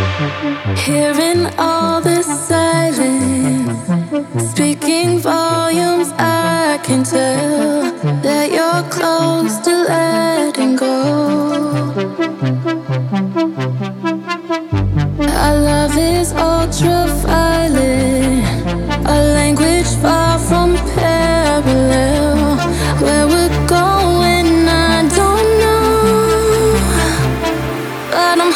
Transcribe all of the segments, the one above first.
Hearing all the silence, speaking volumes, I can tell that you're close to letting go. Our love is ultraviolet, a language far from parallel. Where we're going, I don't know, but I'm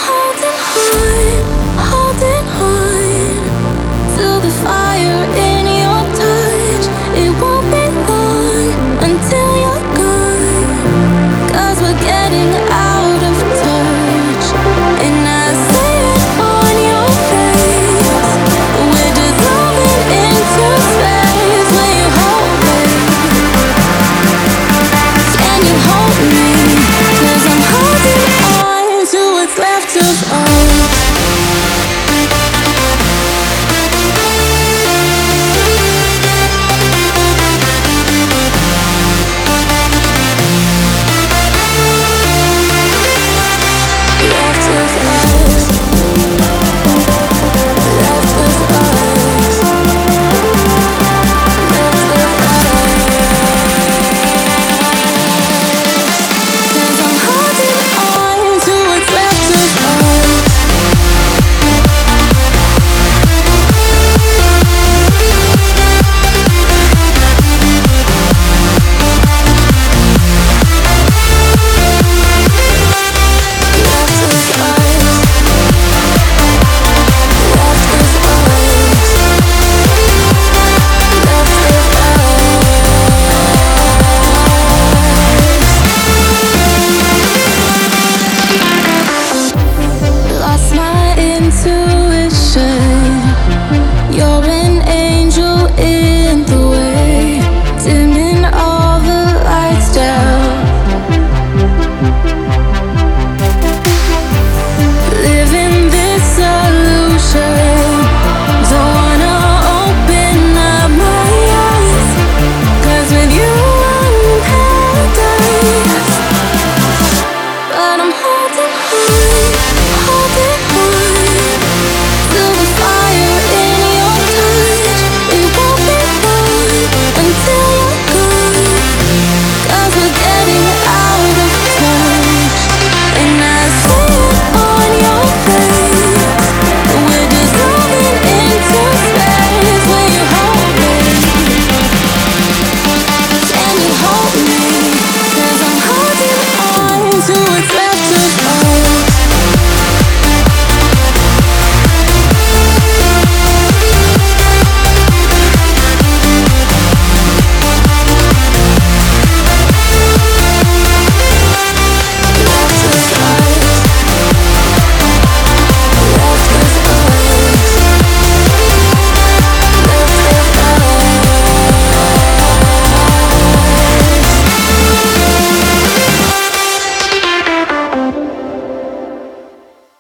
holding on to the fire in your touch. It won't be long until you're gone, 'cause we're getting out of touch. And I see it on your face. We're dissolving into space. When you hold me, can you hold me? 'Cause I'm holding on to what's left of us.